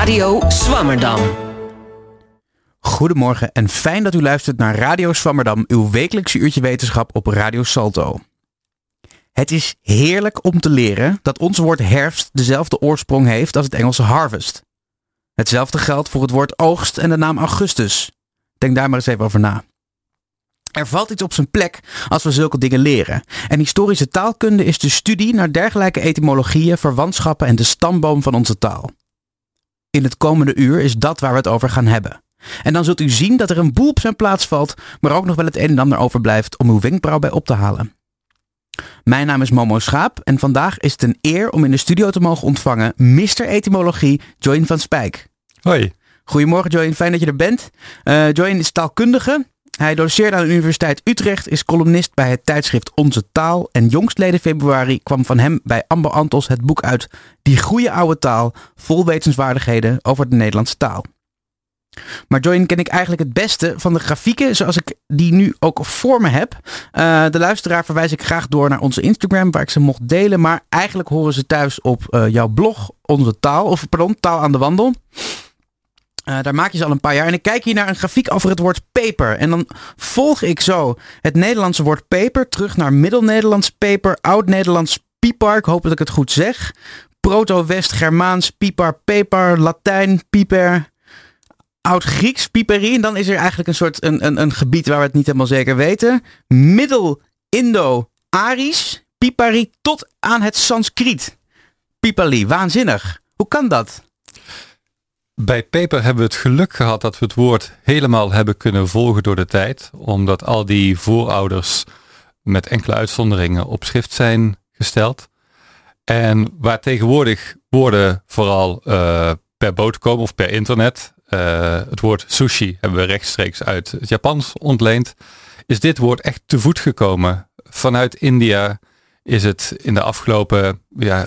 Radio Swammerdam. Goedemorgen en fijn dat u luistert naar Radio Swammerdam, uw wekelijkse uurtje wetenschap op Radio Salto. Het is heerlijk om te leren dat ons woord herfst dezelfde oorsprong heeft als het Engelse harvest. Hetzelfde geldt voor het woord oogst en de naam augustus. Denk daar maar eens even over na. Er valt iets op zijn plek als we zulke dingen leren. En historische taalkunde is de studie naar dergelijke etymologieën, verwantschappen en de stamboom van onze taal. In het komende uur is dat waar we het over gaan hebben. En dan zult u zien dat er een boel op zijn plaats valt, maar ook nog wel het een en ander overblijft om uw wenkbrauw bij op te halen. Mijn naam is Momo Schaap en vandaag is het een eer om in de studio te mogen ontvangen Mr. Etymologie, Joyn van Spijk. Hoi. Goedemorgen Joyn, fijn dat je er bent. Joyn is taalkundige. Hij doceerde aan de Universiteit Utrecht, is columnist bij het tijdschrift Onze Taal en jongstleden februari kwam van hem bij Ambo Antos het boek uit Die goede oude taal, vol wetenswaardigheden over de Nederlandse taal. Maar Joyn ken ik eigenlijk het beste van de grafieken zoals ik die nu ook voor me heb. De luisteraar verwijs ik graag door naar onze Instagram waar ik ze mocht delen, maar eigenlijk horen ze thuis op jouw blog Onze Taal, Taal aan de Wandel. Daar maak je ze al een paar jaar. En ik kijk hier naar een grafiek over het woord peper. En dan volg ik zo het Nederlandse woord peper terug naar Middel-Nederlands peper, Oud-Nederlands pipar, ik hoop dat ik het goed zeg. Proto-West-Germaans pipar, peper, Latijn, piper, Oud-Grieks piperie. En dan is er eigenlijk een soort een gebied waar we het niet helemaal zeker weten. Middel-Indo-Arisch pipari tot aan het Sanskriet. Pipali, waanzinnig. Hoe kan dat? Bij peper hebben we het geluk gehad dat we het woord helemaal hebben kunnen volgen door de tijd. Omdat al die voorouders met enkele uitzonderingen op schrift zijn gesteld. En waar tegenwoordig woorden vooral per boot komen of per internet. Het woord sushi hebben we rechtstreeks uit het Japans ontleend. Is dit woord echt te voet gekomen. Vanuit India is het in de afgelopen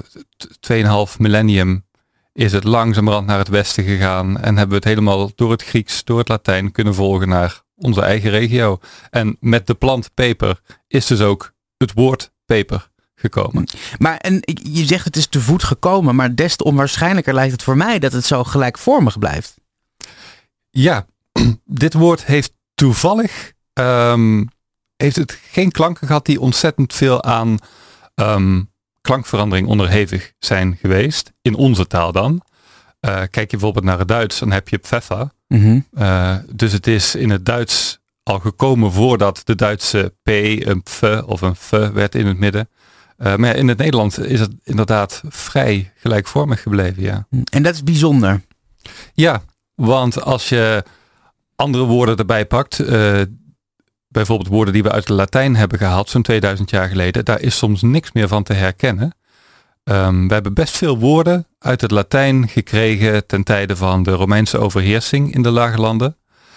2,5 millennium is het langzamerhand naar het westen gegaan en hebben we het helemaal door het Grieks, door het Latijn kunnen volgen naar onze eigen regio. En met de plant peper is dus ook het woord peper gekomen. Maar en je zegt het is te voet gekomen, maar des te onwaarschijnlijker lijkt het voor mij dat het zo gelijkvormig blijft. Ja, dit woord heeft toevallig heeft het geen klanken gehad die ontzettend veel aan klankverandering onderhevig zijn geweest. In onze taal dan. Kijk je bijvoorbeeld naar het Duits, dan heb je pfeffer. Mm-hmm. Dus het is in het Duits al gekomen voordat de Duitse P een pf of een f werd in het midden. Maar in het Nederlands is het inderdaad vrij gelijkvormig gebleven. Ja. En dat is bijzonder. Ja, want als je andere woorden erbij pakt, bijvoorbeeld woorden die we uit de Latijn hebben gehaald, zo'n 2000 jaar geleden, daar is soms niks meer van te herkennen. We hebben best veel woorden uit het Latijn gekregen ten tijde van de Romeinse overheersing in de Lage Landen.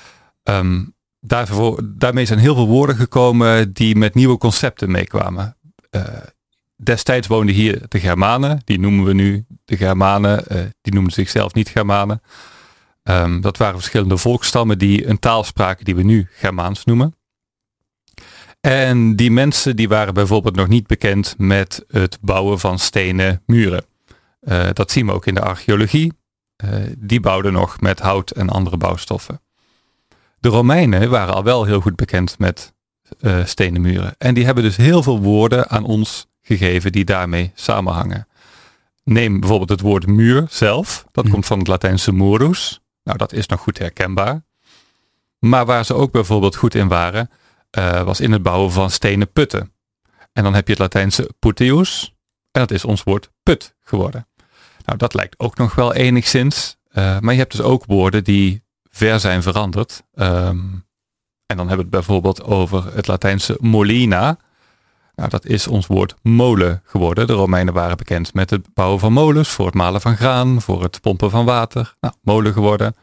Daarmee zijn heel veel woorden gekomen die met nieuwe concepten meekwamen. Destijds woonden hier de Germanen, die noemen we nu de Germanen, die noemden zichzelf niet Germanen. Dat waren verschillende volksstammen die een taal spraken die we nu Germaans noemen. En die mensen die waren bijvoorbeeld nog niet bekend met het bouwen van stenen muren. Dat zien we ook in de archeologie. Die bouwden nog met hout en andere bouwstoffen. De Romeinen waren al wel heel goed bekend met stenen muren. En die hebben dus heel veel woorden aan ons gegeven die daarmee samenhangen. Neem bijvoorbeeld het woord muur zelf. Dat komt van het Latijnse murus. Nou, dat is nog goed herkenbaar. Maar waar ze ook bijvoorbeeld goed in waren, was in het bouwen van stenen putten. En dan heb je het Latijnse puteus. En dat is ons woord put geworden. Nou, dat lijkt ook nog wel enigszins. Maar je hebt dus ook woorden die ver zijn veranderd. En dan hebben we het bijvoorbeeld over het Latijnse molina. Nou, dat is ons woord molen geworden. De Romeinen waren bekend met het bouwen van molens voor het malen van graan, voor het pompen van water. Nou, molen geworden.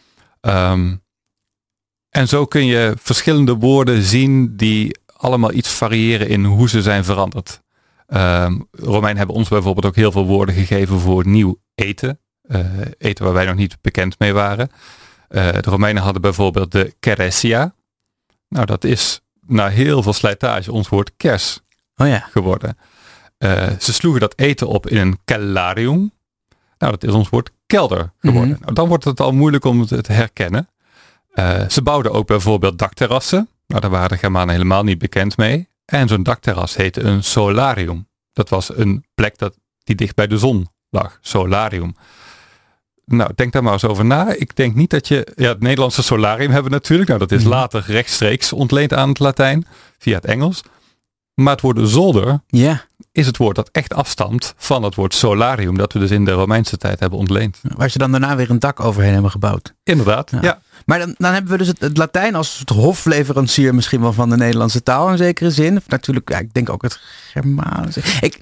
En zo kun je verschillende woorden zien die allemaal iets variëren in hoe ze zijn veranderd. Romeinen hebben ons bijvoorbeeld ook heel veel woorden gegeven voor nieuw eten. Eten waar wij nog niet bekend mee waren. De Romeinen hadden bijvoorbeeld de keresia. Nou, dat is na heel veel slijtage ons woord kers geworden. Ze sloegen dat eten op in een cellarium. Nou, dat is ons woord kelder geworden. Nou, dan wordt het al moeilijk om het te herkennen. Ze bouwden ook bijvoorbeeld dakterrassen. Nou, daar waren de Germanen helemaal niet bekend mee. En zo'n dakterras heette een solarium. Dat was een plek die dicht bij de zon lag. Solarium. Nou, denk daar maar eens over na. Ik denk niet dat je... Ja, het Nederlandse solarium hebben we natuurlijk. Nou, dat is later rechtstreeks ontleend aan het Latijn. Via het Engels. Maar het woord zolder is het woord dat echt afstamt van het woord solarium. Dat we dus in de Romeinse tijd hebben ontleend. Waar ze dan daarna weer een dak overheen hebben gebouwd. Inderdaad, ja. Maar dan hebben we dus het Latijn als het hofleverancier misschien wel van de Nederlandse taal in zekere zin. Of natuurlijk, ik denk ook het Germaans.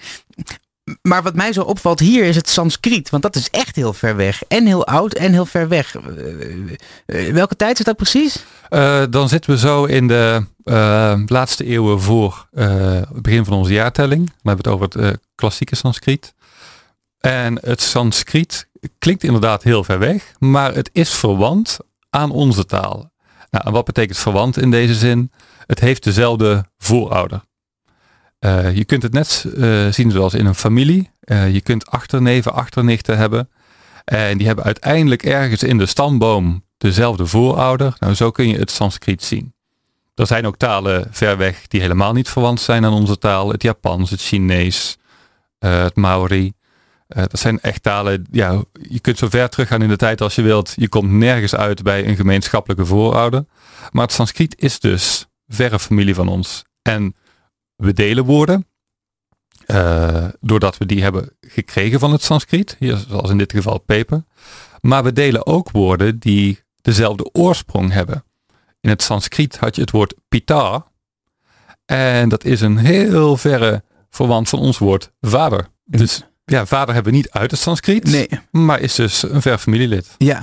Maar wat mij zo opvalt hier is het Sanskriet. Want dat is echt heel ver weg. En heel oud en heel ver weg. Welke tijd is dat precies? Dan zitten we zo in de laatste eeuwen voor het begin van onze jaartelling. Dan hebben we het over het klassieke Sanskriet. En het Sanskriet klinkt inderdaad heel ver weg. Maar het is verwant aan onze taal. Nou, en wat betekent verwant in deze zin? Het heeft dezelfde voorouder. Je kunt het net zien zoals in een familie. Je kunt achterneven, achternichten hebben. En die hebben uiteindelijk ergens in de stamboom dezelfde voorouder. Nou, zo kun je het Sanskriet zien. Er zijn ook talen ver weg die helemaal niet verwant zijn aan onze taal. Het Japans, het Chinees, het Maori. Dat zijn echt talen, ja, je kunt zo ver teruggaan in de tijd als je wilt. Je komt nergens uit bij een gemeenschappelijke voorouder. Maar het Sanskriet is dus verre familie van ons. En we delen woorden, doordat we die hebben gekregen van het Sanskriet, hier zoals in dit geval peper. Maar we delen ook woorden die dezelfde oorsprong hebben. In het Sanskriet had je het woord pita. En dat is een heel verre verwant van ons woord vader. Dus ja, vader hebben we niet uit het Sanskriet, nee, maar is dus een ver familielid. Ja,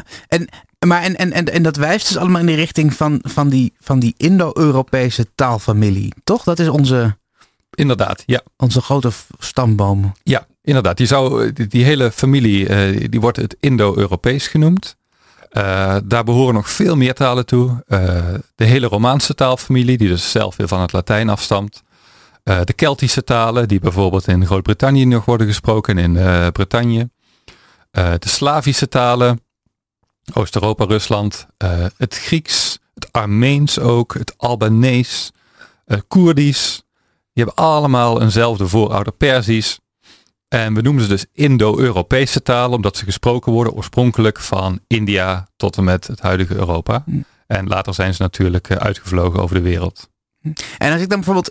en dat wijst dus allemaal in de richting van die Indo-Europese taalfamilie, toch? Dat is onze... Inderdaad, ja. Onze grote stamboom. Ja, inderdaad. Die hele familie, die wordt het Indo-Europees genoemd. Daar behoren nog veel meer talen toe. De hele Romaanse taalfamilie, die dus zelf weer van het Latijn afstamt. De Keltische talen, die bijvoorbeeld in Groot-Brittannië nog worden gesproken, in Bretagne. De Slavische talen, Oost-Europa, Rusland. Het Grieks, het Armeens ook, het Albanees, Koerdisch. Die hebben allemaal eenzelfde voorouder, Perzisch. En we noemen ze dus Indo-Europese talen, omdat ze gesproken worden oorspronkelijk van India tot en met het huidige Europa. En later zijn ze natuurlijk uitgevlogen over de wereld. En als ik dan bijvoorbeeld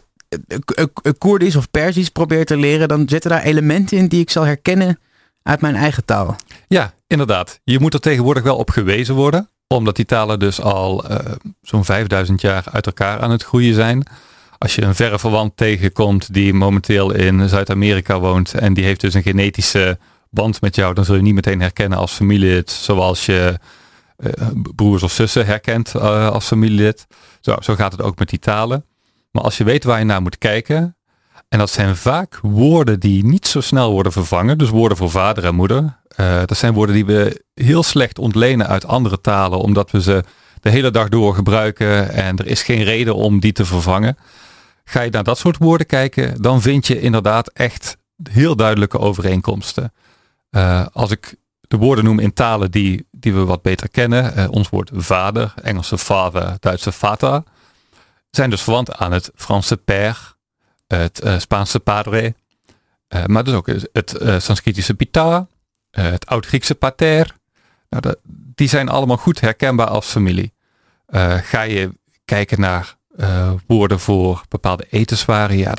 Koerdisch of Perzisch probeer te leren, dan zitten daar elementen in die ik zal herkennen uit mijn eigen taal. Ja, inderdaad. Je moet er tegenwoordig wel op gewezen worden, omdat die talen dus al zo'n 5000 jaar uit elkaar aan het groeien zijn. Als je een verre verwant tegenkomt die momenteel in Zuid-Amerika woont en die heeft dus een genetische band met jou, dan zul je niet meteen herkennen als familielid, zoals je broers of zussen herkent als familielid. Zo gaat het ook met die talen. Maar als je weet waar je naar moet kijken, en dat zijn vaak woorden die niet zo snel worden vervangen, dus woorden voor vader en moeder. Dat zijn woorden die we heel slecht ontlenen uit andere talen, omdat we ze de hele dag door gebruiken en er is geen reden om die te vervangen. Ga je naar dat soort woorden kijken, dan vind je inderdaad echt heel duidelijke overeenkomsten. Als ik de woorden noem in talen die we wat beter kennen, ons woord vader, Engelse father, Duitse vater, zijn dus verwant aan het Franse père, het Spaanse padre, maar dus ook het Sanskritische pita, het Oud-Griekse pater. Nou, die zijn allemaal goed herkenbaar als familie. Ga je kijken naar woorden voor bepaalde etenswaren, ja,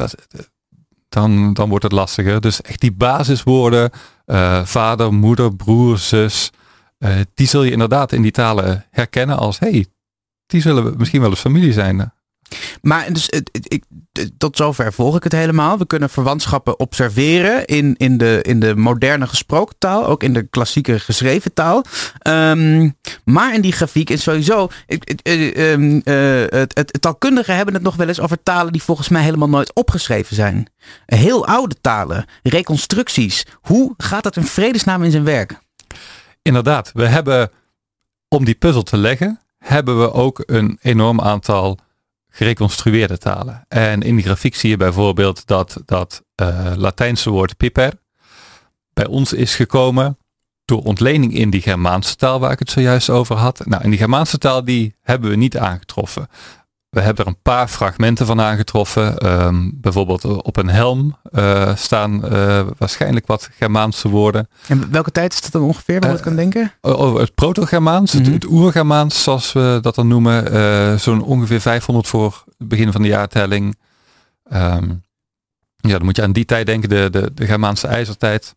dan wordt het lastiger. Dus echt die basiswoorden, vader, moeder, broer, zus, die zul je inderdaad in die talen herkennen als, die zullen misschien wel eens familie zijn. Maar dus, tot zover volg ik het helemaal. We kunnen verwantschappen observeren in de moderne gesproken taal, ook in de klassieke geschreven taal. Maar in die grafiek is sowieso, het taalkundigen hebben het nog wel eens over talen die volgens mij helemaal nooit opgeschreven zijn. Heel oude talen, reconstructies. Hoe gaat dat in vredesnaam in zijn werk? Inderdaad, we hebben, om die puzzel te leggen, hebben we ook een enorm aantal gereconstrueerde talen. En in die grafiek zie je bijvoorbeeld dat Latijnse woord piper bij ons is gekomen door ontlening in die Germaanse taal waar ik het zojuist over had. Nou, in die Germaanse taal die hebben we niet aangetroffen. We hebben er een paar fragmenten van aangetroffen. Bijvoorbeeld op een helm staan waarschijnlijk wat Germaanse woorden. En welke tijd is dat dan ongeveer, waar je het kan denken? Over het Proto-Germaans, het Oer-Germaans zoals we dat dan noemen. Zo'n ongeveer 500 voor het begin van de jaartelling. Dan moet je aan die tijd denken, de Germaanse ijzertijd.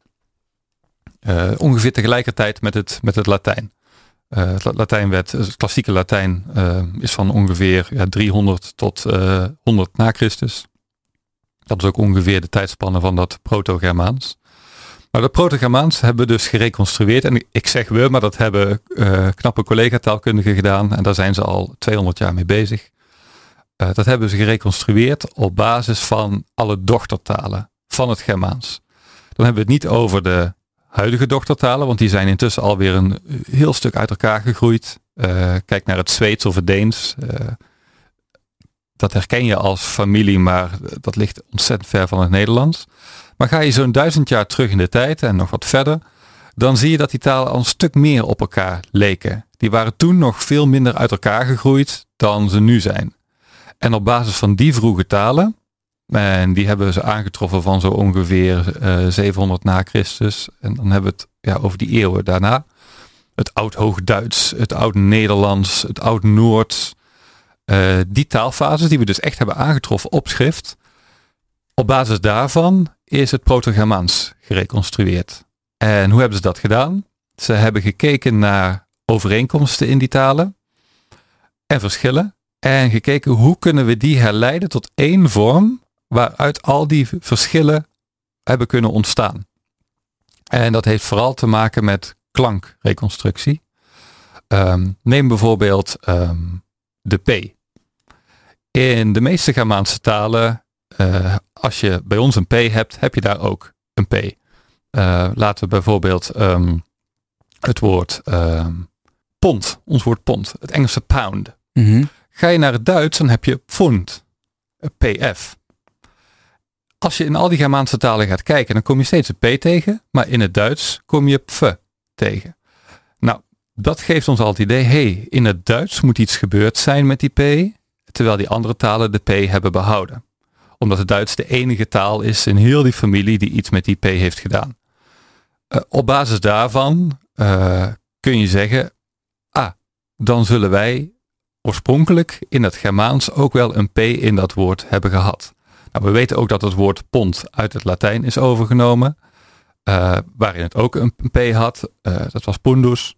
Ongeveer tegelijkertijd met het Latijn. Het klassieke Latijn is van ongeveer 300 tot 100 na Christus. Dat is ook ongeveer de tijdspanne van dat Proto-Germaans. Maar dat Proto-Germaans hebben we dus gereconstrueerd. En ik zeg we, maar dat hebben knappe collega-taalkundigen gedaan. En daar zijn ze al 200 jaar mee bezig. Dat hebben ze gereconstrueerd op basis van alle dochtertalen van het Germaans. Dan hebben we het niet over de huidige dochtertalen, want die zijn intussen alweer een heel stuk uit elkaar gegroeid. Kijk naar het Zweeds of het Deens. Dat herken je als familie, maar dat ligt ontzettend ver van het Nederlands. Maar ga je zo'n 1000 jaar terug in de tijd en nog wat verder, dan zie je dat die talen al een stuk meer op elkaar leken. Die waren toen nog veel minder uit elkaar gegroeid dan ze nu zijn. En op basis van die vroege talen, en die hebben ze aangetroffen van zo ongeveer 700 na Christus. En dan hebben we het over die eeuwen daarna. Het Oud-Hoogduits, het Oud-Nederlands, het Oud-Noords. Die taalfases die we dus echt hebben aangetroffen op schrift. Op basis daarvan is het Proto-Germaans gereconstrueerd. En hoe hebben ze dat gedaan? Ze hebben gekeken naar overeenkomsten in die talen en verschillen. En gekeken hoe kunnen we die herleiden tot één vorm waaruit al die verschillen hebben kunnen ontstaan. En dat heeft vooral te maken met klankreconstructie. Neem bijvoorbeeld de P. In de meeste Germaanse talen, als je bij ons een P hebt, heb je daar ook een P. Laten we bijvoorbeeld het woord pond, ons woord pond, het Engelse pound. Ga je naar het Duits, dan heb je pfund, PF. Als je in al die Germaanse talen gaat kijken, dan kom je steeds een P tegen, maar in het Duits kom je pf tegen. Nou, dat geeft ons al het idee, in het Duits moet iets gebeurd zijn met die P, terwijl die andere talen de P hebben behouden. Omdat het Duits de enige taal is in heel die familie die iets met die P heeft gedaan. Op basis daarvan kun je zeggen, dan zullen wij oorspronkelijk in het Germaans ook wel een P in dat woord hebben gehad. Nou, we weten ook dat het woord pond uit het Latijn is overgenomen, waarin het ook een P had. Dat was pundus.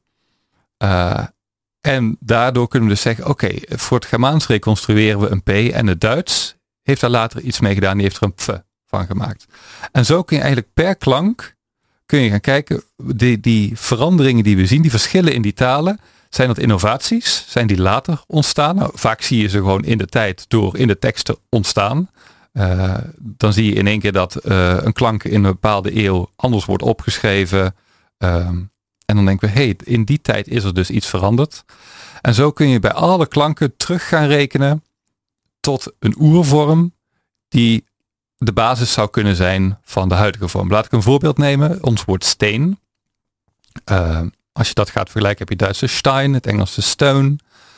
En daardoor kunnen we dus zeggen, voor het Germaans reconstrueren we een P en het Duits heeft daar later iets mee gedaan, die heeft er een pf van gemaakt. En zo kun je eigenlijk per klank gaan kijken, die veranderingen die we zien, die verschillen in die talen, zijn dat innovaties? Zijn die later ontstaan? Nou, vaak zie je ze gewoon in de tijd door in de teksten ontstaan. Dan zie je in één keer dat een klank in een bepaalde eeuw anders wordt opgeschreven. En dan denken we, in die tijd is er dus iets veranderd. En zo kun je bij alle klanken terug gaan rekenen tot een oervorm die de basis zou kunnen zijn van de huidige vorm. Laat ik een voorbeeld nemen. Ons woord steen. Als je dat gaat vergelijken, heb je het Duitse Stein, het Engelse Stone.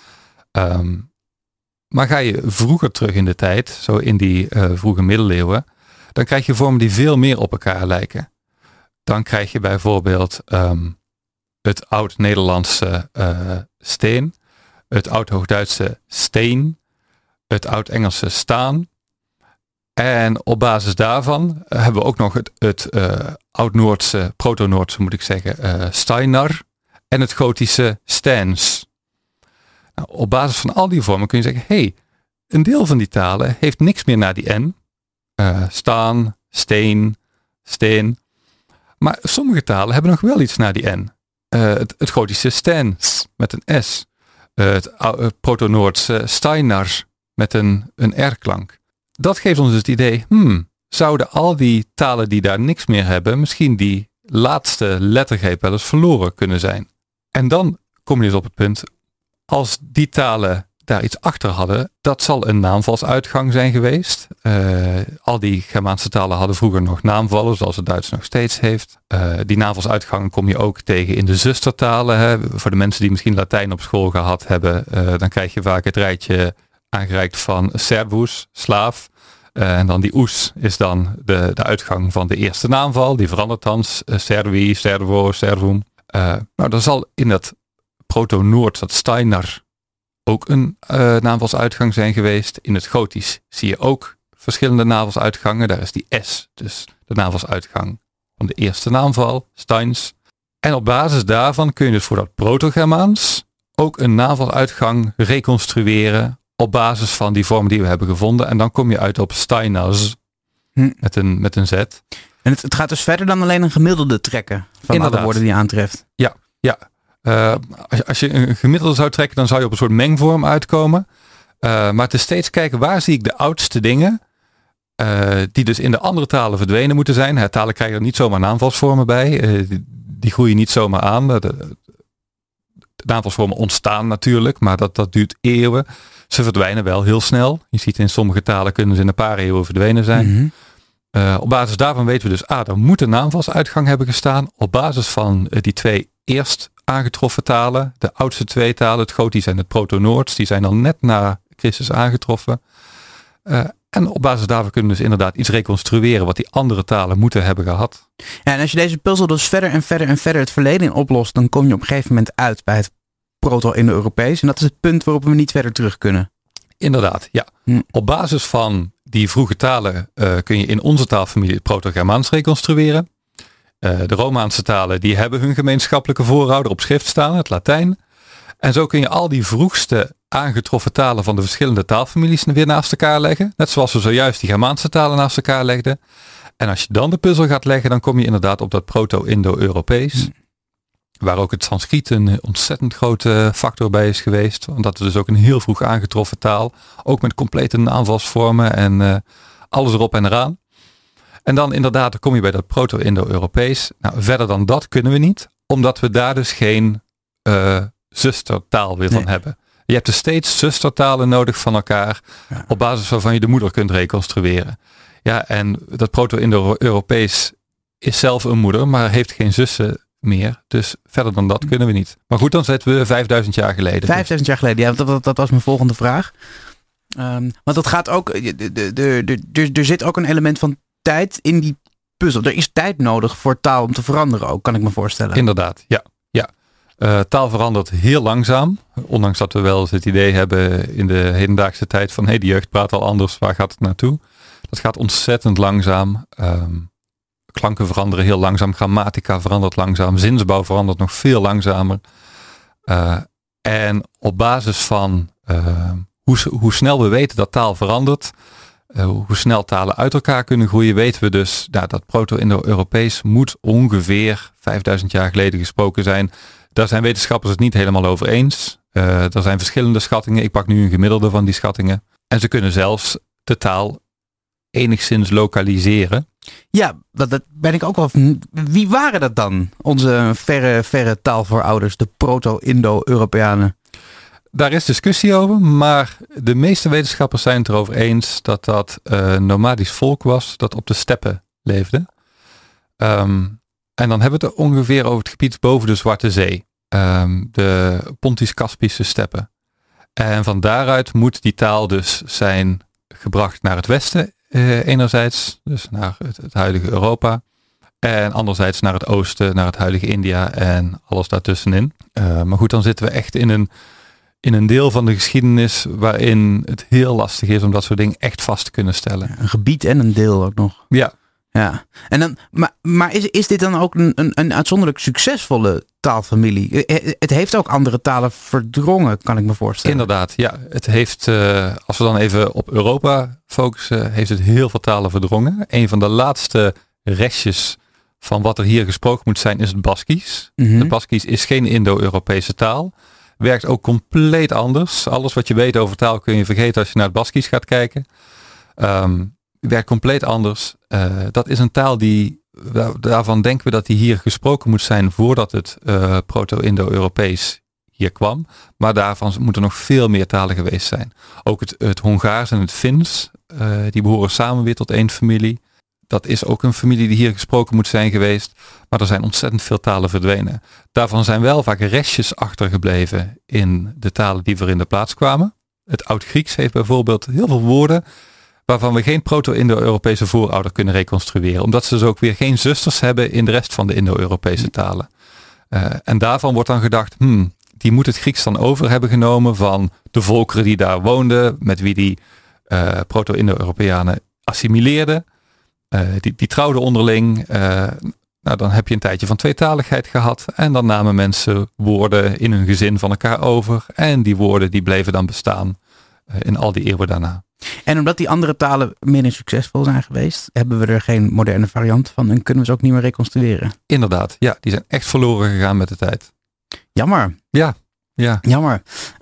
Maar ga je vroeger terug in de tijd, zo in die vroege middeleeuwen, dan krijg je vormen die veel meer op elkaar lijken. Dan krijg je bijvoorbeeld het Oud-Nederlandse steen, het Oud-Hoogduitse steen, het Oud-Engelse staan. En op basis daarvan hebben we ook nog het Oud-Noordse, Proto-Noordse moet ik zeggen, Steinar en het Gotische stans. Nou, op basis van al die vormen kun je zeggen, een deel van die talen heeft niks meer naar die N. Staan, steen, steen. Maar sommige talen hebben nog wel iets naar die N. Het Gotische stans met een S. Het Proto-Noordse Steinar met een R-klank. Dat geeft ons dus het idee, zouden al die talen die daar niks meer hebben, misschien die laatste lettergreep wel eens verloren kunnen zijn. En dan kom je dus op het punt, als die talen daar iets achter hadden, dat zal een naamvalsuitgang zijn geweest. Al die Germaanse talen hadden vroeger nog naamvallen, zoals het Duits nog steeds heeft. Die naamvalsuitgangen kom je ook tegen in de zustertalen. Hè. Voor de mensen die misschien Latijn op school gehad hebben, dan krijg je vaak het rijtje aangereikt van servus, slaaf. En dan die oes is dan de uitgang van de eerste naamval. Die verandert dan servi, servo, servum. Nou, dan zal in dat proto-Noords, dat Steinar, ook een naamvalsuitgang zijn geweest. In het Gotisch zie je ook verschillende naamvalsuitgangen. Daar is die S, dus de naamvalsuitgang van de eerste naamval, Steins. En op basis daarvan kun je dus voor dat Proto-Germaans ook een naamvaluitgang reconstrueren op basis van die vorm die we hebben gevonden. En dan kom je uit op Steinars met een Z. En het gaat dus verder dan alleen een gemiddelde trekken van alle woorden die je aantreft. Ja. Als je een gemiddelde zou trekken, dan zou je op een soort mengvorm uitkomen. Maar het is steeds kijken, waar zie ik de oudste dingen die dus in de andere talen verdwenen moeten zijn. Talen krijgen er niet zomaar naamvalsvormen bij. Die groeien niet zomaar aan. De naamvalsvormen ontstaan natuurlijk, maar dat duurt eeuwen. Ze verdwijnen wel heel snel. Je ziet in sommige talen kunnen ze in een paar eeuwen verdwenen zijn. Mm-hmm. Op basis daarvan weten we dus, er moet een naamvalsuitgang hebben gestaan. Op basis van die twee eerst aangetroffen talen, de oudste twee talen, het Gotisch en het Proto-Noords, die zijn dan net na Christus aangetroffen. En op basis daarvan kunnen we dus inderdaad iets reconstrueren wat die andere talen moeten hebben gehad. Ja, en als je deze puzzel dus verder en verder en verder het verleden in oplost, dan kom je op een gegeven moment uit bij het Proto-Indo-Europees. En dat is het punt waarop we niet verder terug kunnen. Inderdaad, ja. Op basis van die vroege talen kun je in onze taalfamilie het Proto-Germaans reconstrueren. De Romaanse talen die hebben hun gemeenschappelijke voorouder op schrift staan, het Latijn. En zo kun je al die vroegste aangetroffen talen van de verschillende taalfamilies weer naast elkaar leggen. Net zoals we zojuist die Germaanse talen naast elkaar legden. En als je dan de puzzel gaat leggen, dan kom je inderdaad op dat Proto-Indo-Europees. Waar ook het Sanskriet een ontzettend grote factor bij is geweest. Omdat het dus ook een heel vroeg aangetroffen taal. Ook met complete naamvalsvormen en alles erop en eraan. En dan inderdaad, dan kom je bij dat Proto-Indo-Europees. Nou, verder dan dat kunnen we niet. Omdat we daar dus geen zustertaal weer van hebben. Je hebt dus steeds zustertalen nodig van elkaar. Ja. Op basis waarvan je de moeder kunt reconstrueren. Ja, en dat Proto-Indo-Europees is zelf een moeder, maar heeft geen zussen meer. Dus verder dan dat kunnen we niet. Maar goed, dan zitten we 5000 jaar geleden. 5000 jaar geleden, ja, dat was mijn volgende vraag. Want dat gaat ook, er zit ook een element van tijd in die puzzel. Er is tijd nodig voor taal om te veranderen ook, kan ik me voorstellen. Inderdaad, ja. Taal verandert heel langzaam. Ondanks dat we wel eens het idee hebben in de hedendaagse tijd van de jeugd praat al anders, waar gaat het naartoe? Dat gaat ontzettend langzaam. Klanken veranderen heel langzaam. Grammatica verandert langzaam. Zinsbouw verandert nog veel langzamer. En op basis van hoe snel we weten dat taal verandert, hoe snel talen uit elkaar kunnen groeien, weten we dus dat Proto-Indo-Europees moet ongeveer 5000 jaar geleden gesproken zijn. Daar zijn wetenschappers het niet helemaal over eens. Er zijn verschillende schattingen. Ik pak nu een gemiddelde van die schattingen. En ze kunnen zelfs de taal enigszins lokaliseren. Ja, dat ben ik ook wel. Wie waren dat dan? Onze verre taalvoorouders, de Proto-Indo-Europeanen. Daar is discussie over, maar de meeste wetenschappers zijn het erover eens dat dat nomadisch volk was dat op de steppen leefde. En dan hebben we het ongeveer over het gebied boven de Zwarte Zee. De Pontisch-Kaspische steppen. En van daaruit moet die taal dus zijn gebracht naar het westen. Enerzijds, dus naar het huidige Europa. En anderzijds naar het oosten, naar het huidige India en alles daartussenin. Maar goed, dan zitten we echt in een deel van de geschiedenis waarin het heel lastig is om dat soort dingen echt vast te kunnen stellen. Een gebied en een deel ook nog. Ja. Ja, en dan, maar is dit dan ook een uitzonderlijk succesvolle taalfamilie? Het heeft ook andere talen verdrongen, kan ik me voorstellen. Inderdaad, ja. Het heeft, als we dan even op Europa focussen, heeft het heel veel talen verdrongen. Een van de laatste restjes van wat er hier gesproken moet zijn is het Baskisch. Mm-hmm. Het Baskisch is geen Indo-Europese taal. Werkt ook compleet anders. Alles wat je weet over taal kun je vergeten als je naar het Baskisch gaat kijken. Werkt compleet anders. Dat is een taal daarvan denken we dat die hier gesproken moet zijn voordat het Proto-Indo-Europees hier kwam. Maar daarvan moeten nog veel meer talen geweest zijn. Ook het Hongaars en het Fins, die behoren samen weer tot één familie. Dat is ook een familie die hier gesproken moet zijn geweest. Maar er zijn ontzettend veel talen verdwenen. Daarvan zijn wel vaak restjes achtergebleven in de talen die voor in de plaats kwamen. Het Oud-Grieks heeft bijvoorbeeld heel veel woorden waarvan we geen proto-Indo-Europese voorouder kunnen reconstrueren. Omdat ze dus ook weer geen zusters hebben in de rest van de Indo-Europese talen. En daarvan wordt dan gedacht, die moet het Grieks dan over hebben genomen van de volkeren die daar woonden, met wie die proto-Indo-Europeanen assimileerden. Die trouwden onderling. Dan heb je een tijdje van tweetaligheid gehad. En dan namen mensen woorden in hun gezin van elkaar over. En die woorden die bleven dan bestaan in al die eeuwen daarna. En omdat die andere talen minder succesvol zijn geweest, hebben we er geen moderne variant van en kunnen we ze ook niet meer reconstrueren. Inderdaad, ja, die zijn echt verloren gegaan met de tijd. Jammer. Ja. Jammer.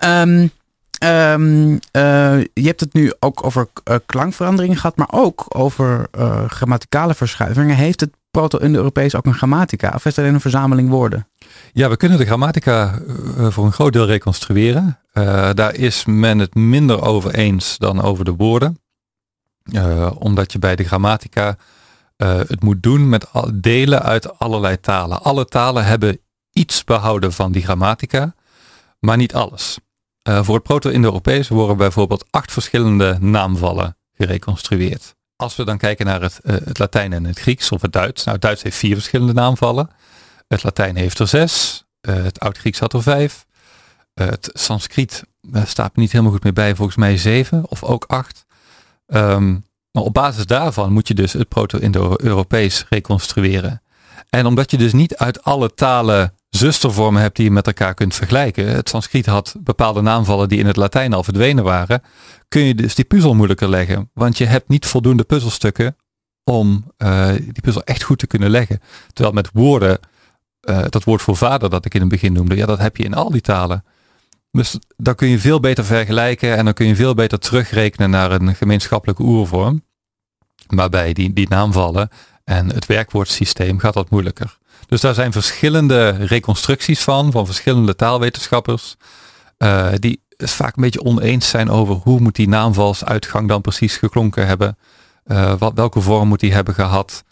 Je hebt het nu ook over klankveranderingen gehad, maar ook over grammaticale verschuivingen. Heeft het Proto-Indo-Europees ook een grammatica? Of is het alleen een verzameling woorden? Ja, we kunnen de grammatica voor een groot deel reconstrueren. Daar is men het minder over eens dan over de woorden. Omdat je bij de grammatica het moet doen met delen uit allerlei talen. Alle talen hebben iets behouden van die grammatica, maar niet alles. Voor het Proto-Indo-Europees worden bijvoorbeeld 8 verschillende naamvallen gereconstrueerd. Als we dan kijken naar het Latijn en het Grieks of het Duits. Nou, het Duits heeft 4 verschillende naamvallen. Het Latijn heeft er 6. Het Oud-Grieks had er 5. Het Sanskriet staat me niet helemaal goed meer bij. Volgens mij 7 of ook 8. Maar op basis daarvan moet je dus het Proto-Indo-Europees reconstrueren. En omdat je dus niet uit alle talen zustervormen hebt die je met elkaar kunt vergelijken. Het Sanskriet had bepaalde naamvallen die in het Latijn al verdwenen waren. Kun je dus die puzzel moeilijker leggen. Want je hebt niet voldoende puzzelstukken om die puzzel echt goed te kunnen leggen. Terwijl met woorden, dat woord voor vader dat ik in het begin noemde, ja, dat heb je in al die talen. Dus dan kun je veel beter vergelijken en dan kun je veel beter terugrekenen naar een gemeenschappelijke oervorm. Maar bij die naamvallen en het werkwoordsysteem gaat dat moeilijker. Dus daar zijn verschillende reconstructies van verschillende taalwetenschappers. Die vaak een beetje oneens zijn over hoe moet die naamvalsuitgang dan precies geklonken hebben. Welke vorm moet die hebben gehad.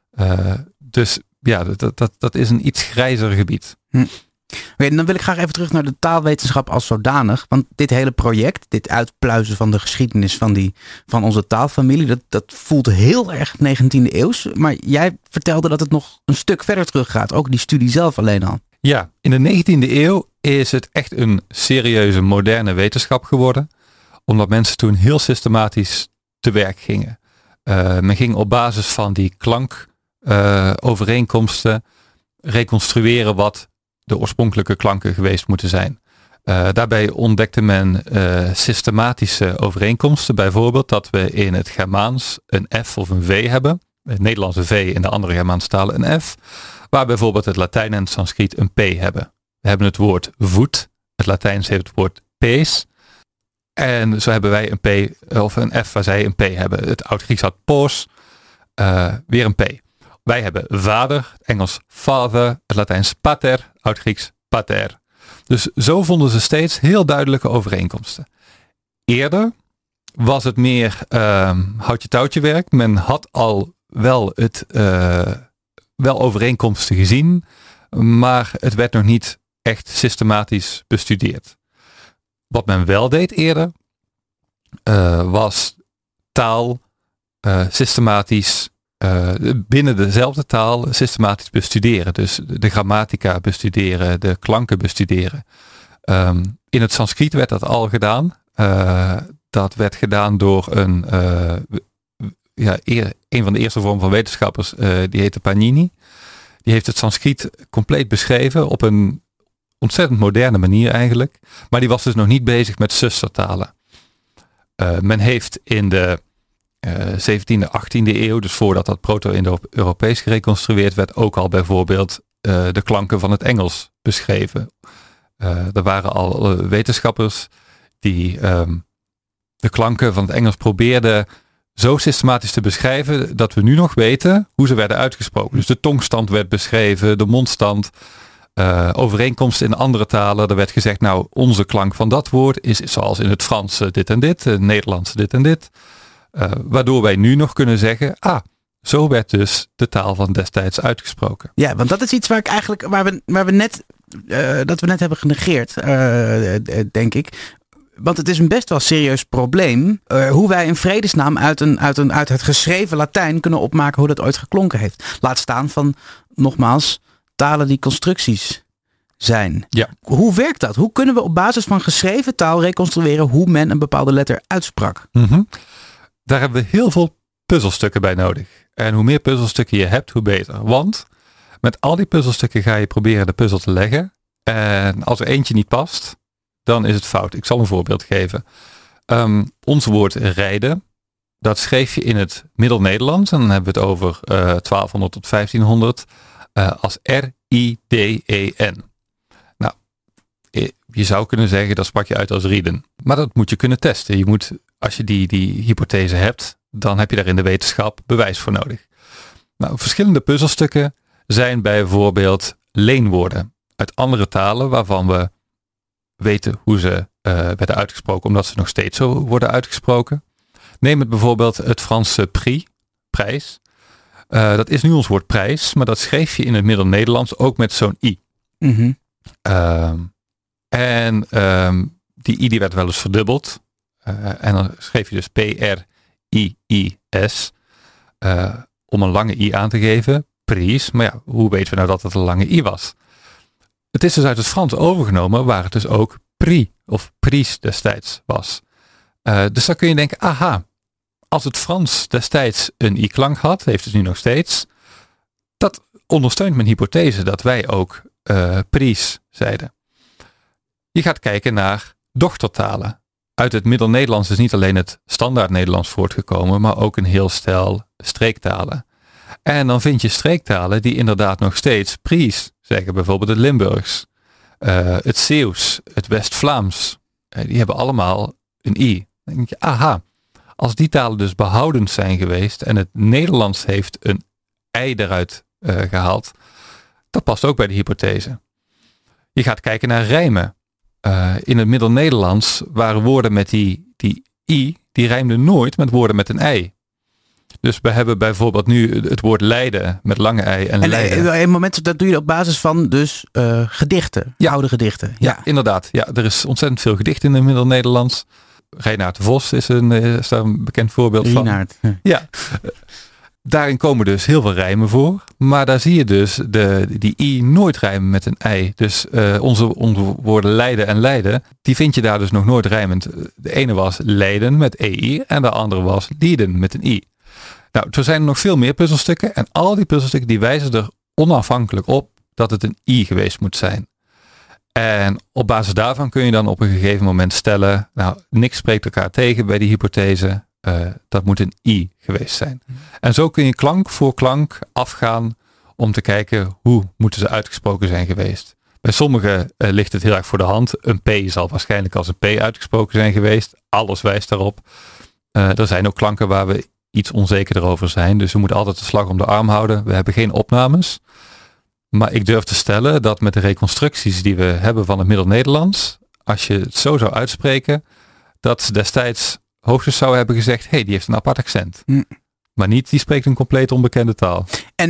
Dus ja, dat is een iets grijzer gebied. Oké, dan wil ik graag even terug naar de taalwetenschap als zodanig. Want dit hele project, dit uitpluizen van de geschiedenis van onze taalfamilie, dat voelt heel erg 19e eeuws. Maar jij vertelde dat het nog een stuk verder teruggaat. Ook die studie zelf alleen al. Ja, in de 19e eeuw is het echt een serieuze moderne wetenschap geworden. Omdat mensen toen heel systematisch te werk gingen. Men ging op basis van die klankovereenkomsten reconstrueren wat de oorspronkelijke klanken geweest moeten zijn. Daarbij ontdekte men systematische overeenkomsten. Bijvoorbeeld dat we in het Germaans een F of een V hebben. Het Nederlandse V in de andere Germaanse talen een F. Waar bijvoorbeeld het Latijn en het Sanskriet een P hebben. We hebben het woord voet. Het Latijns heeft het woord pees. En zo hebben wij een P of een F waar zij een P hebben. Het Oud-Grieks had pos. Weer een P. Wij hebben vader, het Engels father, het Latijns pater, Oud-Grieks pater. Dus zo vonden ze steeds heel duidelijke overeenkomsten. Eerder was het meer houtje-touwtje werk. Men had al wel wel overeenkomsten gezien, maar het werd nog niet echt systematisch bestudeerd. Wat men wel deed eerder, was taal systematisch binnen dezelfde taal systematisch bestuderen. Dus de grammatica bestuderen, de klanken bestuderen. In het Sanskriet werd dat al gedaan. Dat werd gedaan door een van de eerste vormen van wetenschappers, die heette Panini. Die heeft het Sanskriet compleet beschreven op een ontzettend moderne manier eigenlijk. Maar die was dus nog niet bezig met zustertalen. Men heeft in de 17e, 18e eeuw, dus voordat dat Proto-Indo-Europees gereconstrueerd werd, ook al bijvoorbeeld de klanken van het Engels beschreven. Er waren al wetenschappers die de klanken van het Engels probeerden zo systematisch te beschrijven dat we nu nog weten hoe ze werden uitgesproken. Dus de tongstand werd beschreven, de mondstand. overeenkomsten in andere talen. Er werd gezegd, nou, onze klank van dat woord is zoals in het Frans dit en dit, het Nederlands dit en dit. Waardoor wij nu nog kunnen zeggen, zo werd dus de taal van destijds uitgesproken. Ja, want dat is iets waar we net hebben genegeerd, denk ik. Want het is een best wel serieus probleem hoe wij in vredesnaam uit het geschreven Latijn kunnen opmaken hoe dat ooit geklonken heeft. Laat staan van, nogmaals, talen die constructies zijn. Ja. Hoe werkt dat? Hoe kunnen we op basis van geschreven taal reconstrueren hoe men een bepaalde letter uitsprak? Mm-hmm. Daar hebben we heel veel puzzelstukken bij nodig. En hoe meer puzzelstukken je hebt, hoe beter. Want met al die puzzelstukken ga je proberen de puzzel te leggen. En als er eentje niet past, dan is het fout. Ik zal een voorbeeld geven. Ons woord rijden, dat schreef je in het Middel-Nederlands. En dan hebben we het over 1200 tot 1500 als R-I-D-E-N. Nou, je zou kunnen zeggen, dat sprak je uit als rieden. Maar dat moet je kunnen testen. Je moet, als je die hypothese hebt, dan heb je daar in de wetenschap bewijs voor nodig. Nou, verschillende puzzelstukken zijn bijvoorbeeld leenwoorden uit andere talen waarvan we weten hoe ze werden uitgesproken, omdat ze nog steeds zo worden uitgesproken. Neem het bijvoorbeeld het Franse prix, prijs. Dat is nu ons woord prijs, maar dat schreef je in het Middel-Nederlands ook met zo'n i. Mm-hmm. Die i die werd wel eens verdubbeld. En dan schreef je dus P-R-I-I-S om een lange i aan te geven. Prijs, maar ja, hoe weten we nou dat het een lange i was? Het is dus uit het Frans overgenomen, waar het dus ook prix of prijs destijds was. Dus dan kun je denken, aha, als het Frans destijds een i-klank had, heeft het nu nog steeds. Dat ondersteunt mijn hypothese dat wij ook prijs zeiden. Je gaat kijken naar dochtertalen. Uit het Middel-Nederlands is niet alleen het standaard Nederlands voortgekomen, maar ook een heel stel streektalen. En dan vind je streektalen die inderdaad nog steeds prijs zeggen. Bijvoorbeeld het Limburgs, het Zeeuws, het West-Vlaams. Die hebben allemaal een i. Dan denk je, aha, als die talen dus behoudend zijn geweest en het Nederlands heeft een ei eruit gehaald, dat past ook bij de hypothese. Je gaat kijken naar rijmen. In het Middel-Nederlands waren woorden met die i, die rijmden nooit met woorden met een ei. Dus we hebben bijvoorbeeld nu het woord Leiden met lange ei en Leiden. En moment, dat doe je op basis van dus gedichten, oude gedichten. Ja, inderdaad. Ja, er is ontzettend veel gedicht in het Middel-Nederlands. Reinaard de Vos is daar een bekend voorbeeld van. Ja. Daarin komen dus heel veel rijmen voor. Maar daar zie je dus die i nooit rijmen met een ei. Dus onze woorden Leiden en Leiden, die vind je daar dus nog nooit rijmend. De ene was Leiden met ei en de andere was Lieden met een i. Nou, er zijn nog veel meer puzzelstukken. En al die puzzelstukken die wijzen er onafhankelijk op dat het een i geweest moet zijn. En op basis daarvan kun je dan op een gegeven moment stellen, nou, niks spreekt elkaar tegen bij die hypothese. Dat moet een i geweest zijn. En zo kun je klank voor klank afgaan om te kijken hoe moeten ze uitgesproken zijn geweest. Bij sommigen ligt het heel erg voor de hand. Een p zal waarschijnlijk als een p uitgesproken zijn geweest. Alles wijst daarop. Er zijn ook klanken waar we iets onzekerder over zijn. Dus we moeten altijd de slag om de arm houden. We hebben geen opnames. Maar ik durf te stellen dat met de reconstructies die we hebben van het Middel-Nederlands, als je het zo zou uitspreken, dat ze destijds hoogstens zou hebben gezegd, die heeft een apart accent. Maar niet, die spreekt een compleet onbekende taal.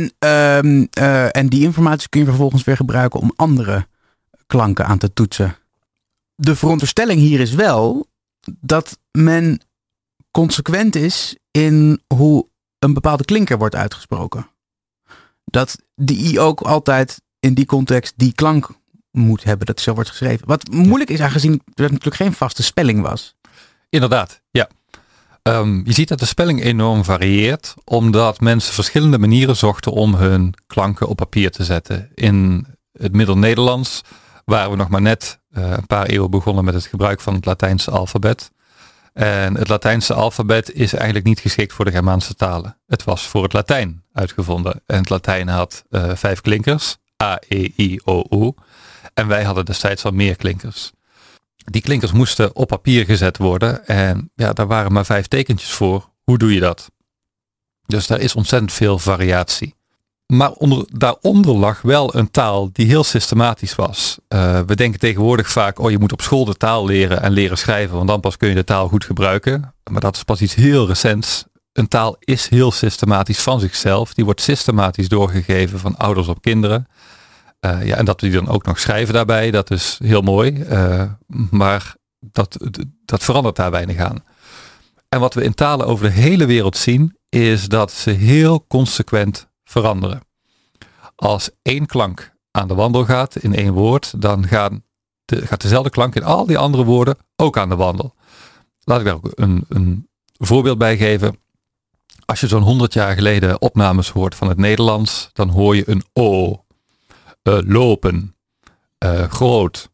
En die informatie kun je vervolgens weer gebruiken om andere klanken aan te toetsen. De veronderstelling hier is wel dat men consequent is in hoe een bepaalde klinker wordt uitgesproken. Dat die i ook altijd in die context die klank moet hebben, dat zo wordt geschreven. Wat moeilijk is aangezien er natuurlijk geen vaste spelling was. Inderdaad, ja. Je ziet dat de spelling enorm varieert, omdat mensen verschillende manieren zochten om hun klanken op papier te zetten. In het Middel-Nederlands waren we nog maar net een paar eeuwen begonnen met het gebruik van het Latijnse alfabet. En het Latijnse alfabet is eigenlijk niet geschikt voor de Germaanse talen. Het was voor het Latijn uitgevonden. En het Latijn had 5 klinkers. A, E, I, O, U. En wij hadden destijds al meer klinkers. Die klinkers moesten op papier gezet worden. En ja, daar waren maar 5 tekentjes voor. Hoe doe je dat? Dus daar is ontzettend veel variatie. Maar daaronder lag wel een taal die heel systematisch was. We denken tegenwoordig vaak, je moet op school de taal leren en leren schrijven, want dan pas kun je de taal goed gebruiken. Maar dat is pas iets heel recents. Een taal is heel systematisch van zichzelf. Die wordt systematisch doorgegeven van ouders op kinderen. En dat we die dan ook nog schrijven daarbij, dat is heel mooi. Maar dat verandert daar weinig aan. En wat we in talen over de hele wereld zien, is dat ze heel consequent veranderen. Als één klank aan de wandel gaat in één woord, dan gaat dezelfde klank in al die andere woorden ook aan de wandel. Laat ik daar ook een voorbeeld bij geven. Als je zo'n 100 jaar geleden opnames hoort van het Nederlands, dan hoor je een O. Lopen. Groot.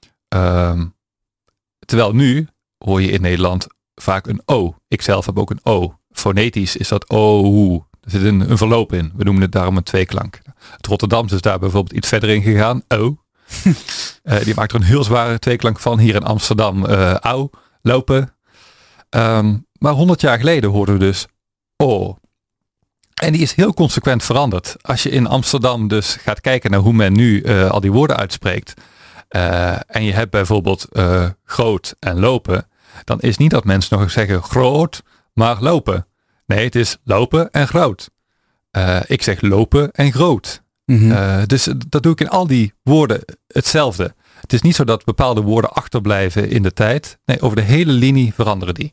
Terwijl nu hoor je in Nederland vaak een O. Ik zelf heb ook een O. Fonetisch is dat O. Er zit een verloop in. We noemen het daarom een tweeklank. Het Rotterdams is daar bijvoorbeeld iets verder in gegaan. O. Die maakt er een heel zware tweeklank van. Hier in Amsterdam. Au. Lopen. Maar 100 jaar geleden hoorden we dus O. En die is heel consequent veranderd. Als je in Amsterdam dus gaat kijken naar hoe men nu al die woorden uitspreekt. En je hebt bijvoorbeeld groot en lopen. Dan is niet dat mensen nog zeggen groot, maar lopen. Nee, het is lopen en groot. Ik zeg lopen en groot. Mm-hmm. Dus dat doe ik in al die woorden hetzelfde. Het is niet zo dat bepaalde woorden achterblijven in de tijd. Nee, over de hele linie veranderen die.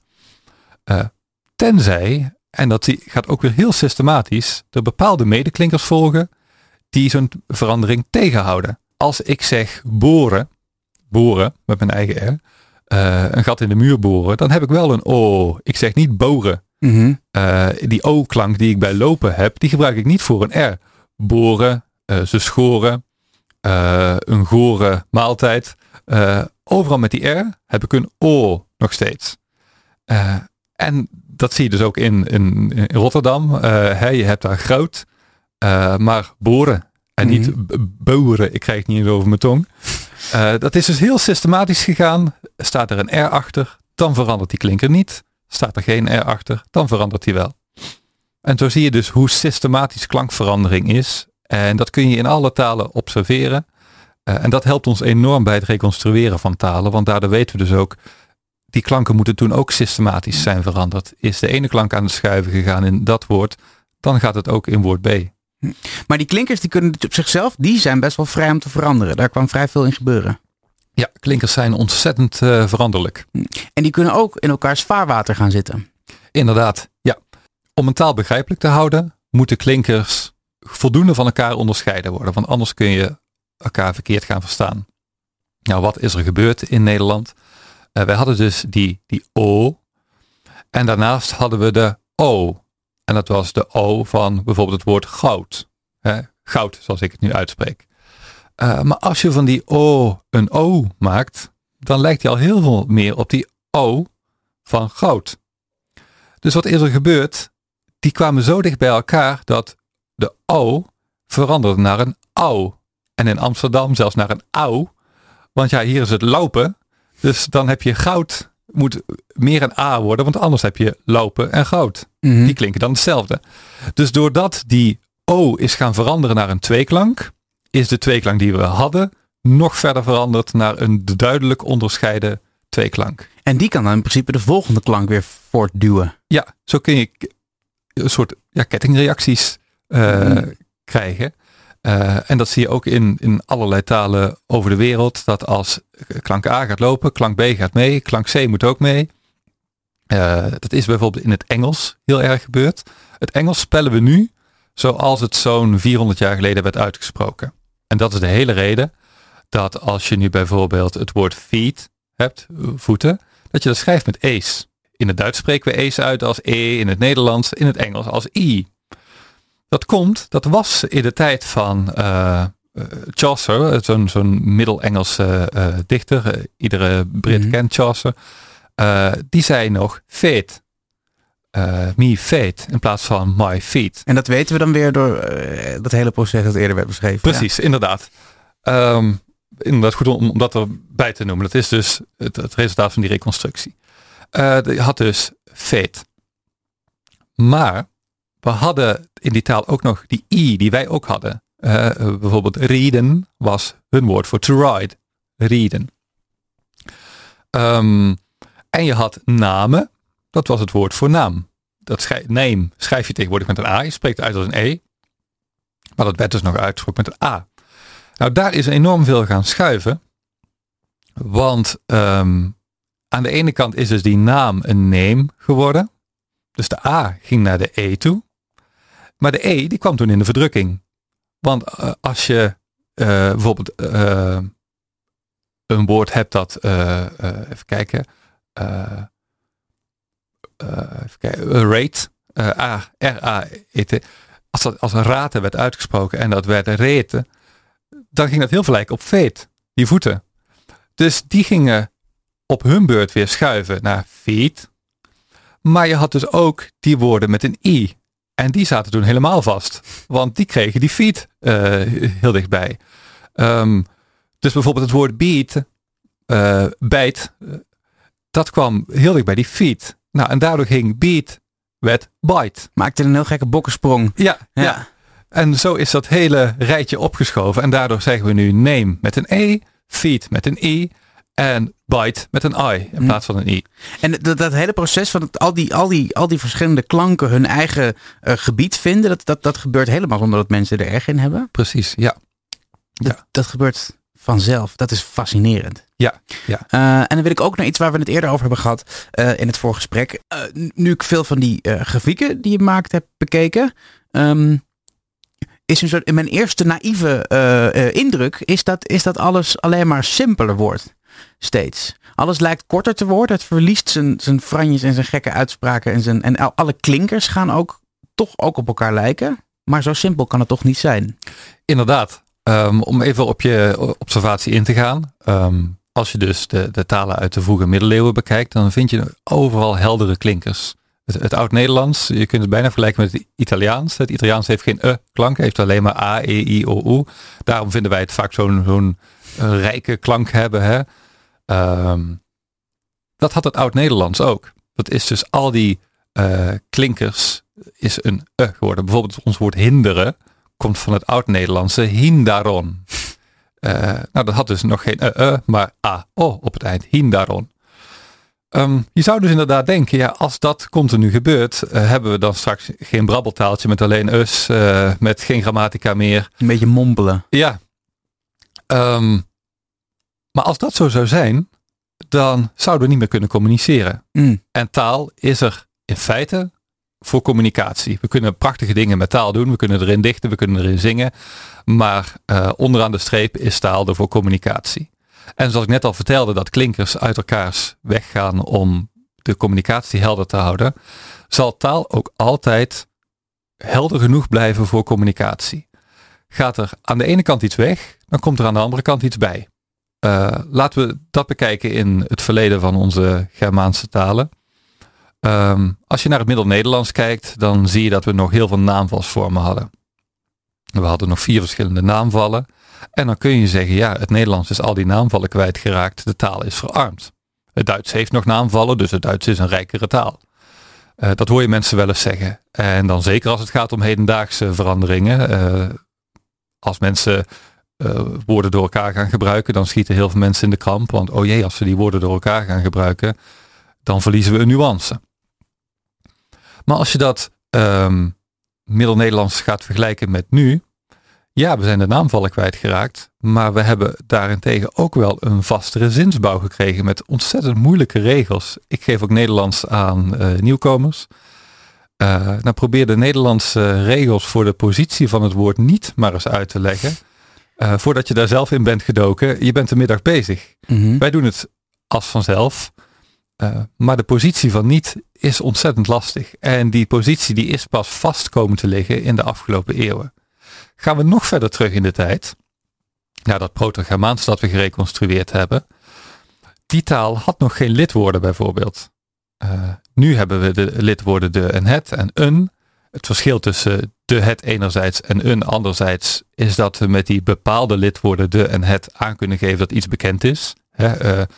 Tenzij, en dat gaat ook weer heel systematisch, er bepaalde medeklinkers volgen die zo'n verandering tegenhouden. Als ik zeg boren met mijn eigen R, een gat in de muur boren, dan heb ik wel een O. Ik zeg niet boren. Mm-hmm. Die O-klank die ik bij lopen heb, die gebruik ik niet voor een R. Boren, ze schoren, een gore maaltijd. Overal met die R heb ik een O nog steeds. En dat zie je dus ook in Rotterdam. Je hebt daar groot, maar boren. En niet boeren, ik krijg het niet eens over mijn tong. Dat is dus heel systematisch gegaan. Staat er een R achter, dan verandert die klinker niet. Staat er geen R achter, dan verandert die wel. En zo zie je dus hoe systematisch klankverandering is. En dat kun je in alle talen observeren. En dat helpt ons enorm bij het reconstrueren van talen. Want daardoor weten we dus ook, die klanken moeten toen ook systematisch zijn veranderd. Is de ene klank aan het schuiven gegaan in dat woord, dan gaat het ook in woord B. Maar die klinkers die kunnen op zichzelf, die zijn best wel vrij om te veranderen. Daar kan vrij veel in gebeuren. Ja, klinkers zijn ontzettend veranderlijk. En die kunnen ook in elkaars vaarwater gaan zitten. Inderdaad, ja. Om een taal begrijpelijk te houden, moeten klinkers voldoende van elkaar onderscheiden worden. Want anders kun je elkaar verkeerd gaan verstaan. Nou, wat is er gebeurd in Nederland? Wij hadden dus die O. En daarnaast hadden we de O. En dat was de O van bijvoorbeeld het woord goud. Goud, zoals ik het nu uitspreek. Maar als je van die O een O maakt, dan lijkt die al heel veel meer op die O van goud. Dus wat is er gebeurd? Die kwamen zo dicht bij elkaar dat de O veranderde naar een au. En in Amsterdam zelfs naar een au. Want ja, hier is het lopen. Dus dan heb je goud, moet meer een A worden, want anders heb je lopen en goud. Mm-hmm. Die klinken dan hetzelfde. Dus doordat die O is gaan veranderen naar een tweeklank, is de tweeklank die we hadden nog verder veranderd naar een duidelijk onderscheiden tweeklank. En die kan dan in principe de volgende klank weer voortduwen. Ja, zo kun je een soort kettingreacties krijgen. En dat zie je ook in allerlei talen over de wereld. Dat als klank A gaat lopen, klank B gaat mee, klank C moet ook mee. Dat is bijvoorbeeld in het Engels heel erg gebeurd. Het Engels spellen we nu zoals het zo'n 400 jaar geleden werd uitgesproken. En dat is de hele reden dat als je nu bijvoorbeeld het woord feet hebt, voeten, dat je dat schrijft met e's. In het Duits spreken we e's uit als e, in het Nederlands, in het Engels als i. Dat was in de tijd van Chaucer, zo'n middel-Engelse dichter. Iedere Brit kent Chaucer. Die zei nog feet. Me feet in plaats van my feet. En dat weten we dan weer door dat hele proces dat eerder werd beschreven. Precies, ja. Inderdaad. Inderdaad goed om dat erbij te noemen. Dat is dus het resultaat van die reconstructie. Je had dus feet. Maar we hadden in die taal ook nog die i die wij ook hadden. Bijvoorbeeld riden was hun woord voor to ride. Riden. En je had namen. Dat was het woord voor naam. Name schrijf je tegenwoordig met een a. Je spreekt uit als een e. Maar dat werd dus nog uitgesproken met een a. Nou, daar is enorm veel gaan schuiven. Want aan de ene kant is dus die naam een name geworden. Dus de a ging naar de e toe. Maar de e die kwam toen in de verdrukking. Want als je bijvoorbeeld een woord hebt dat, even kijken, rate, R-A-E-T. Als een rate werd uitgesproken en dat werd een reete, dan ging dat heel veel lijken op feet, die voeten. Dus die gingen op hun beurt weer schuiven naar feet. Maar je had dus ook die woorden met een i. En die zaten toen helemaal vast. Want die kregen die feet heel dichtbij. Dus bijvoorbeeld het woord beat, bijt, dat kwam heel dicht bij die feet. Nou, en daardoor ging beat, werd bite. Maakte een heel gekke bokkensprong. Ja. En zo is dat hele rijtje opgeschoven. En daardoor zeggen we nu name met een e, feet met een i en bite met een i in plaats van een i. En dat hele proces van al die verschillende klanken hun eigen gebied vinden, dat gebeurt helemaal zonder dat mensen er erg in hebben. Precies, ja. Dat gebeurt vanzelf. Dat is fascinerend. Ja. En dan wil ik ook naar iets waar we het eerder over hebben gehad in het voorgesprek. Nu ik veel van die grafieken die je maakt heb bekeken, is in mijn eerste naïeve indruk is dat alles alleen maar simpeler wordt. Steeds. Alles lijkt korter te worden. Het verliest zijn franjes en zijn gekke uitspraken. En alle klinkers gaan ook op elkaar lijken. Maar zo simpel kan het toch niet zijn? Inderdaad. Om even op je observatie in te gaan. Als je dus de talen uit de vroege middeleeuwen bekijkt, dan vind je overal heldere klinkers. Het Oud-Nederlands, je kunt het bijna vergelijken met het Italiaans. Het Italiaans heeft geen klank, heeft alleen maar a, e, i, o, u. Daarom vinden wij het vaak zo'n rijke klank hebben. Hè? Dat had het Oud-Nederlands ook. Dat is dus al die klinkers is een geworden. Bijvoorbeeld ons woord hinderen komt van het Oud-Nederlandse hindaron. Dat had dus nog geen maar a-o op het eind. Hindaron. Je zou dus inderdaad denken, als dat continu gebeurt, hebben we dan straks geen brabbeltaaltje met alleen us, met geen grammatica meer. Een beetje mompelen. Ja. Maar als dat zo zou zijn, dan zouden we niet meer kunnen communiceren. En taal is er in feite voor communicatie. We kunnen prachtige dingen met taal doen. We kunnen erin dichten, we kunnen erin zingen. Maar onderaan de streep is taal er voor communicatie. En zoals ik net al vertelde, dat klinkers uit elkaars weggaan om de communicatie helder te houden, zal taal ook altijd helder genoeg blijven voor communicatie. Gaat er aan de ene kant iets weg, dan komt er aan de andere kant iets bij. Laten we dat bekijken in het verleden van onze Germaanse talen. Als je naar het Middel-Nederlands kijkt, dan zie je dat we nog heel veel naamvalsvormen hadden. We hadden nog 4 verschillende naamvallen. En dan kun je zeggen, het Nederlands is al die naamvallen kwijtgeraakt. De taal is verarmd. Het Duits heeft nog naamvallen, dus het Duits is een rijkere taal. Dat hoor je mensen wel eens zeggen. En dan zeker als het gaat om hedendaagse veranderingen. Als mensen woorden door elkaar gaan gebruiken, dan schieten heel veel mensen in de kramp. Want als we die woorden door elkaar gaan gebruiken, dan verliezen we een nuance. Maar als je dat Middel-Nederlands gaat vergelijken met nu, we zijn de naamvallen kwijtgeraakt, maar we hebben daarentegen ook wel een vastere zinsbouw gekregen met ontzettend moeilijke regels. Ik geef ook Nederlands aan nieuwkomers. Dan probeer de Nederlandse regels voor de positie van het woord niet maar eens uit te leggen. Voordat je daar zelf in bent gedoken, je bent de middag bezig. Mm-hmm. Wij doen het als vanzelf. Maar de positie van niet is ontzettend lastig. En die positie die is pas vast komen te liggen in de afgelopen eeuwen. Gaan we nog verder terug in de tijd, naar dat Proto-Germaans dat we gereconstrueerd hebben. Die taal had nog geen lidwoorden bijvoorbeeld. Nu hebben we de lidwoorden de en het en een. Het verschil tussen de het enerzijds en een anderzijds is dat we met die bepaalde lidwoorden de en het aan kunnen geven dat iets bekend is.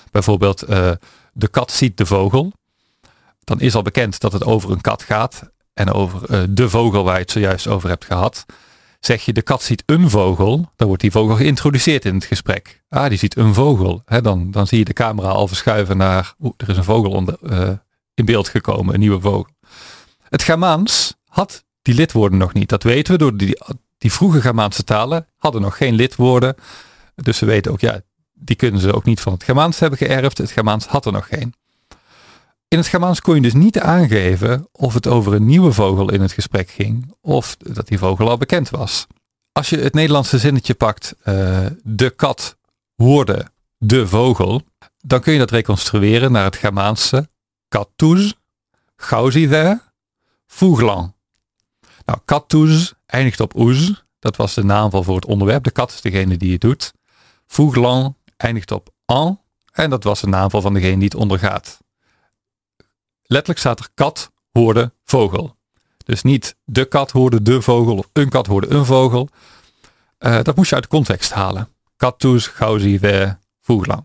Bijvoorbeeld de kat ziet de vogel. Dan is al bekend dat het over een kat gaat. en over de vogel waar je het zojuist over hebt gehad. Zeg je de kat ziet een vogel, dan wordt die vogel geïntroduceerd in het gesprek. Die ziet een vogel. Dan zie je de camera al verschuiven naar, er is een vogel in beeld gekomen, een nieuwe vogel. Het Germaans had die lidwoorden nog niet. Dat weten we door die vroege Germaanse talen hadden nog geen lidwoorden. Dus we weten ook, die kunnen ze ook niet van het Germaans hebben geërfd. Het Germaans had er nog geen. In het Germaans kon je dus niet aangeven of het over een nieuwe vogel in het gesprek ging of dat die vogel al bekend was. Als je het Nederlandse zinnetje pakt, de kat hoorde de vogel, dan kun je dat reconstrueren naar het Germaanse kattoes, gauziver, voeglan. Nou, kattoes eindigt op oes, dat was de naamval voor het onderwerp. De kat is degene die het doet. Voeglan eindigt op an en dat was de naamval van degene die het ondergaat. Letterlijk staat er kat hoorde vogel. Dus niet de kat hoorde de vogel of een kat hoorde een vogel. Dat moest je uit de context halen. Kattoes, gauziver, voeglan.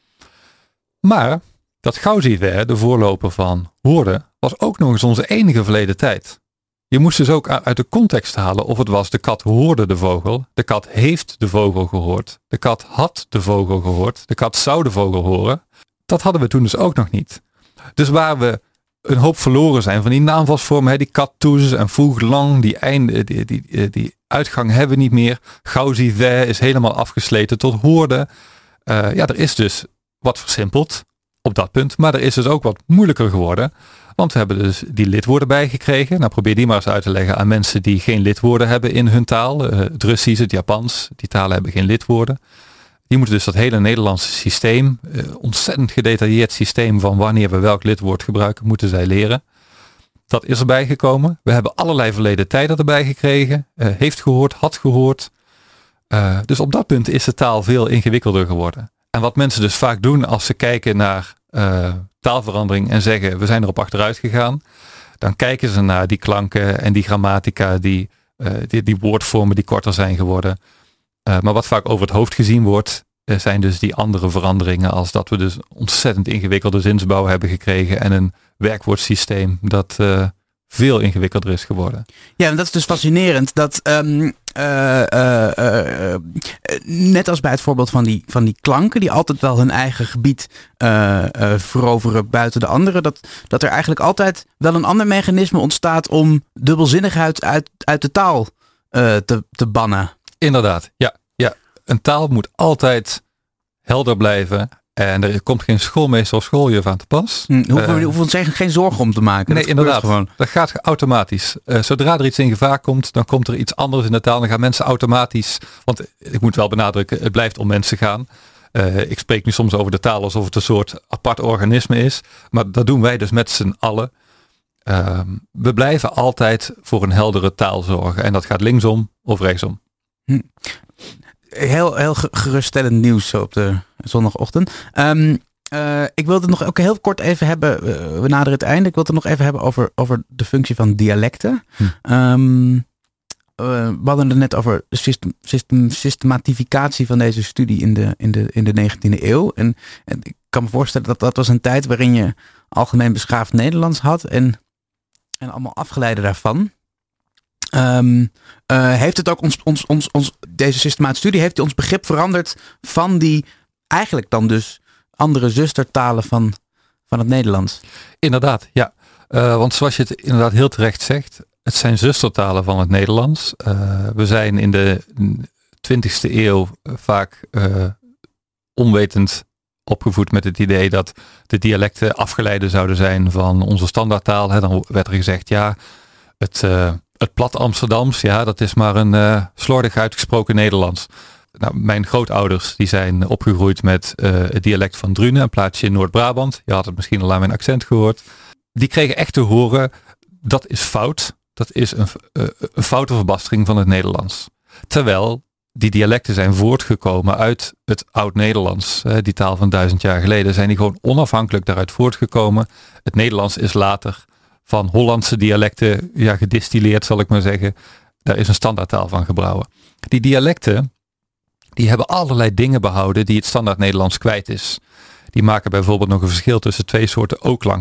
Maar dat gauziver, de voorloper van hoorde, was ook nog eens onze enige verleden tijd. Je moest dus ook uit de context halen of het was de kat hoorde de vogel. De kat heeft de vogel gehoord. De kat had de vogel gehoord. De kat zou de vogel horen. Dat hadden we toen dus ook nog niet. Dus waar we een hoop verloren zijn van die naamvalsvormen, die kattoes en voeglang, die uitgang hebben we niet meer. Gauziver is helemaal afgesleten tot hoorde. Er is dus wat versimpeld op dat punt, maar er is dus ook wat moeilijker geworden. Want we hebben dus die lidwoorden bijgekregen. Nou, probeer die maar eens uit te leggen aan mensen die geen lidwoorden hebben in hun taal. Het Russisch, het Japans, die talen hebben geen lidwoorden. Die moeten dus dat hele Nederlandse systeem, ontzettend gedetailleerd systeem van wanneer we welk lidwoord gebruiken, moeten zij leren. Dat is erbij gekomen. We hebben allerlei verleden tijden erbij gekregen. Heeft gehoord, had gehoord. Dus op dat punt is de taal veel ingewikkelder geworden. En wat mensen dus vaak doen als ze kijken naar taalverandering en zeggen we zijn erop achteruit gegaan. Dan kijken ze naar die klanken en die grammatica, die woordvormen die korter zijn geworden. Maar wat vaak over het hoofd gezien wordt, zijn dus die andere veranderingen als dat we dus ontzettend ingewikkelde zinsbouw hebben gekregen en een werkwoordsysteem dat veel ingewikkelder is geworden. Ja, en dat is dus fascinerend dat net als bij het voorbeeld van die klanken die altijd wel hun eigen gebied veroveren buiten de andere, dat er eigenlijk altijd wel een ander mechanisme ontstaat om dubbelzinnigheid uit de taal te bannen. Inderdaad, ja. Een taal moet altijd helder blijven en er komt geen schoolmeester of schooljuf aan te pas. Hoeven we geen zorgen om te maken. Nee, inderdaad. Gewoon. Dat gaat automatisch. Zodra er iets in gevaar komt, dan komt er iets anders in de taal. Dan gaan mensen automatisch, want ik moet wel benadrukken, het blijft om mensen gaan. Ik spreek nu soms over de taal alsof het een soort apart organisme is. Maar dat doen wij dus met z'n allen. We blijven altijd voor een heldere taal zorgen. En dat gaat linksom of rechtsom. Heel geruststellend nieuws zo op de zondagochtend. Ik wilde het nog ook heel kort even hebben. We naderen het einde. Ik wilde het nog even hebben over de functie van dialecten. We hadden het net over de systematificatie van deze studie in de 19e eeuw. En ik kan me voorstellen dat was een tijd waarin je algemeen beschaafd Nederlands had. En allemaal afgeleiden daarvan. Heeft het ook deze systematische studie, heeft ons begrip veranderd van die eigenlijk dan dus andere zustertalen van het Nederlands? Inderdaad, ja. Want zoals je het inderdaad heel terecht zegt, het zijn zustertalen van het Nederlands. We zijn in de 20e eeuw vaak onwetend opgevoed met het idee dat de dialecten afgeleiden zouden zijn van onze standaardtaal. Dan werd er gezegd, het plat Amsterdams, dat is maar een slordig uitgesproken Nederlands. Nou, mijn grootouders die zijn opgegroeid met het dialect van Drunen, een plaatsje in Noord-Brabant. Je had het misschien al aan mijn accent gehoord. Die kregen echt te horen, dat is fout. Dat is een foute verbastering van het Nederlands. Terwijl die dialecten zijn voortgekomen uit het Oud-Nederlands. Die taal van 1000 jaar geleden zijn die gewoon onafhankelijk daaruit voortgekomen. Het Nederlands is later van Hollandse dialecten gedistilleerd, zal ik maar zeggen. Daar is een standaardtaal van gebrouwen. Die dialecten, die hebben allerlei dingen behouden die het standaard Nederlands kwijt is. Die maken bijvoorbeeld nog een verschil tussen twee soorten o-klanken.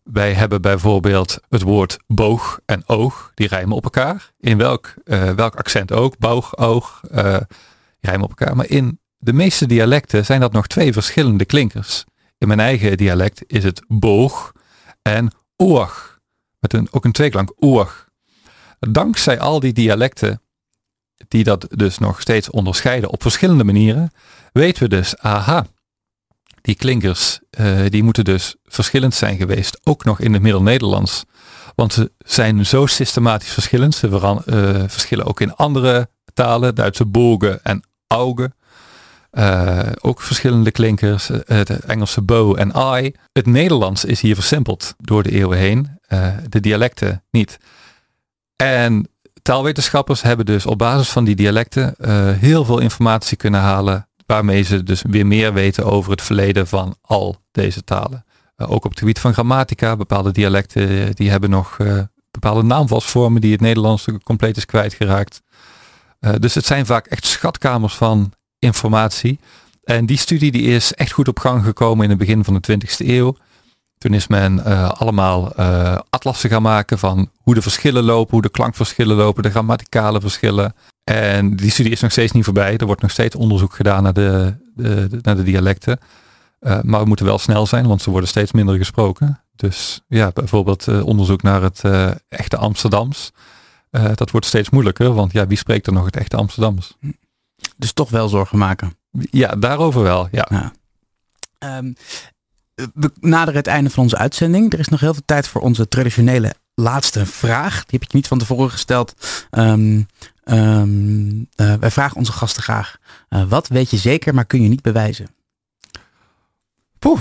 Wij hebben bijvoorbeeld het woord boog en oog, die rijmen op elkaar. In welk accent ook, boog, oog, rijmen op elkaar. Maar in de meeste dialecten zijn dat nog 2 verschillende klinkers. In mijn eigen dialect is het boog en oog. Met ook een tweeklank, oog. Dankzij al die dialecten, die dat dus nog steeds onderscheiden op verschillende manieren, weten we dus, die klinkers die moeten dus verschillend zijn geweest, ook nog in het Middel-Nederlands. Want ze zijn zo systematisch verschillend. Ze verschillen ook in andere talen, Duitse bogen en augen. Ook verschillende klinkers, het Engelse bow en I. Het Nederlands is hier versimpeld door de eeuwen heen, de dialecten niet. En taalwetenschappers hebben dus op basis van die dialecten heel veel informatie kunnen halen, waarmee ze dus weer meer weten over het verleden van al deze talen. Ook op het gebied van grammatica, bepaalde dialecten die hebben nog bepaalde naamvalsvormen die het Nederlands compleet is kwijtgeraakt. Dus het zijn vaak echt schatkamers van informatie. En die studie die is echt goed op gang gekomen in het begin van de 20e eeuw. Toen is men allemaal atlassen gaan maken van hoe de verschillen lopen, hoe de klankverschillen lopen, de grammaticale verschillen. En die studie is nog steeds niet voorbij. Er wordt nog steeds onderzoek gedaan naar de dialecten. Maar we moeten wel snel zijn, want ze worden steeds minder gesproken. Dus ja, bijvoorbeeld onderzoek naar het echte Amsterdams. Dat wordt steeds moeilijker, want ja, wie spreekt er nog het echte Amsterdams? Dus toch wel zorgen maken. Ja, daarover wel, ja. We naderen het einde van onze uitzending. Er is nog heel veel tijd voor onze traditionele laatste vraag. Die heb ik niet van tevoren gesteld. Wij vragen onze gasten graag. Wat weet je zeker, maar kun je niet bewijzen? Poeh.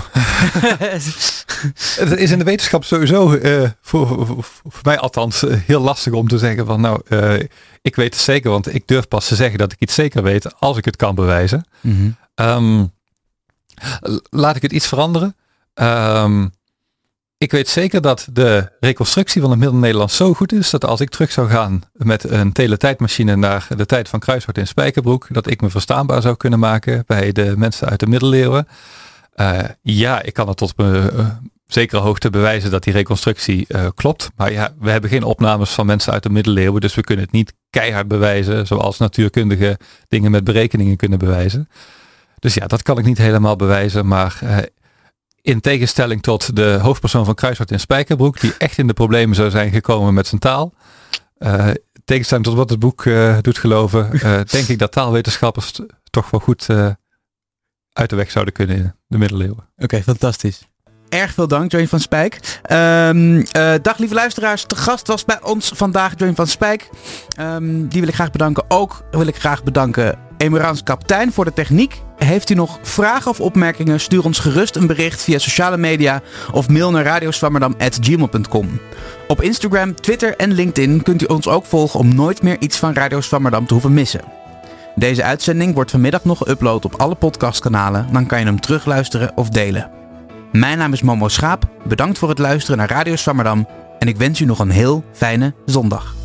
Het is in de wetenschap sowieso, voor mij althans, heel lastig om te zeggen van ik weet het zeker, want ik durf pas te zeggen dat ik iets zeker weet als ik het kan bewijzen. Mm-hmm. Laat ik het iets veranderen. Ik weet zeker dat de reconstructie van het Middel-Nederlands zo goed is dat als ik terug zou gaan met een teletijdmachine naar de tijd van Kruishart in Spijkerbroek, dat ik me verstaanbaar zou kunnen maken bij de mensen uit de middeleeuwen. Ik kan het tot zekere hoogte bewijzen dat die reconstructie klopt. Maar ja, we hebben geen opnames van mensen uit de middeleeuwen, dus we kunnen het niet keihard bewijzen, zoals natuurkundige dingen met berekeningen kunnen bewijzen. Dus ja, dat kan ik niet helemaal bewijzen, maar in tegenstelling tot de hoofdpersoon van Kruishart in Spijkerbroek, die echt in de problemen zou zijn gekomen met zijn taal. Tegenstelling tot wat het boek doet geloven, denk ik dat taalwetenschappers toch wel goed uit de weg zouden kunnen in de middeleeuwen. Oké, fantastisch. Erg veel dank, Johnny van Spijk. Dag lieve luisteraars. Te gast was bij ons vandaag Johnny van Spijk. Die wil ik graag bedanken. Ook wil ik graag bedanken Emerans Kaptein voor de techniek. Heeft u nog vragen of opmerkingen? Stuur ons gerust een bericht via sociale media of mail naar radioswammerdam@gmail.com. Op Instagram, Twitter en LinkedIn kunt u ons ook volgen om nooit meer iets van Radio Swammerdam te hoeven missen. Deze uitzending wordt vanmiddag nog geüpload op alle podcastkanalen. Dan kan je hem terugluisteren of delen. Mijn naam is Momo Schaap. Bedankt voor het luisteren naar Radio Swammerdam. En ik wens u nog een heel fijne zondag.